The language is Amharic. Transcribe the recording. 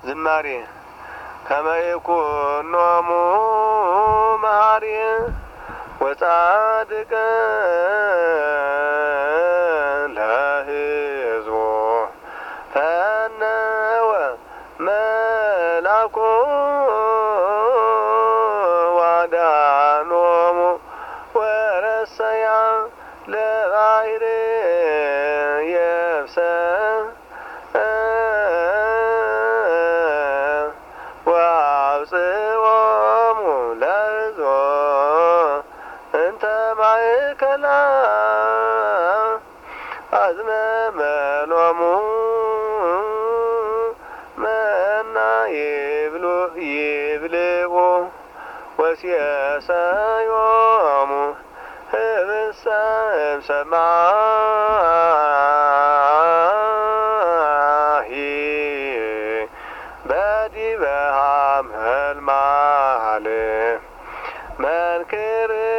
ዝማሬ ከመይኩኖሙ መሐሪ ወጻድቅ ለሕዝቡ ፈነወ መላኩ ዋዳኖሙ ወረሰያ ለባሕር የብሰ ወአብጽሖሙ ለሕዝቦ እንተ ማእከላ አዝመመሎሙ መና ይብልዑ ወሲሰዮሙ ህብስተ እምሰማይ በዲበ ሐመልማል መንክር